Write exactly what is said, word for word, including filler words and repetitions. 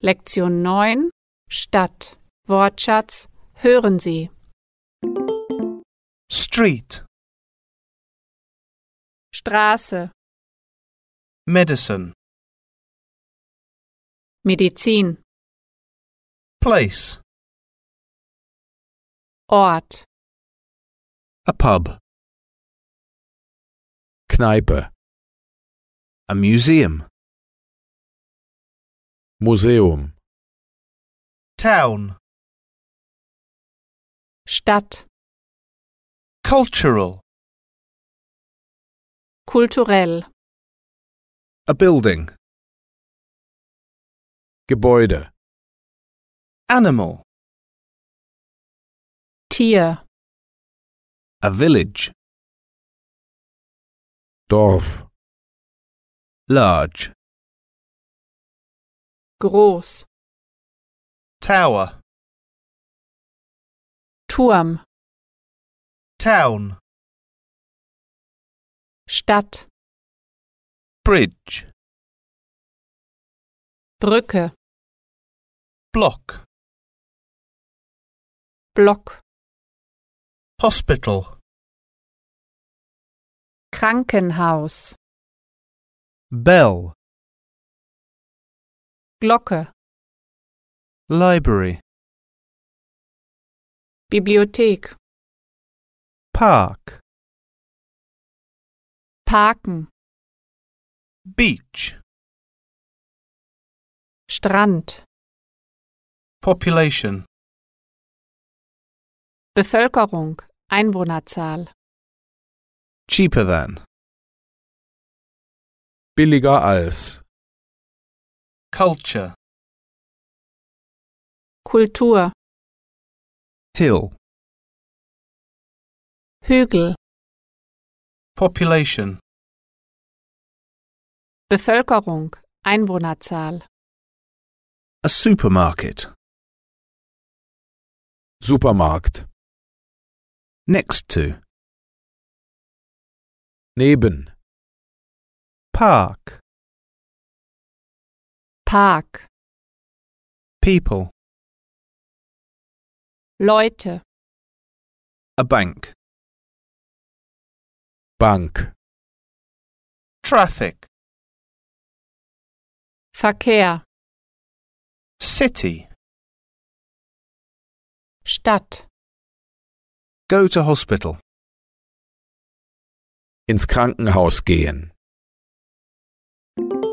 Lektion neun Stadt. Wortschatz. Hören Sie. Street, Straße. medicine, Medizin. place, Ort. a pub, Kneipe, a museum, Museum, town, Stadt. cultural, Kulturell. a building, Gebäude, animal, Tier. a village, Dorf, large, Groß. tower, Turm. town, Stadt. bridge, Brücke. block, Block. hospital, Krankenhaus. bell, Glocke. library, Bibliothek. park, Parken. beach, Strand. population, Bevölkerung. Einwohnerzahl. cheaper than, billiger als, culture, Kultur. hill, Hügel. population, Bevölkerung. Einwohnerzahl. a supermarket, Supermarkt, next to, neben, park, Park. people, Leute. a bank, Bank, traffic, Verkehr. city, Stadt. go to hospital, ins Krankenhaus gehen.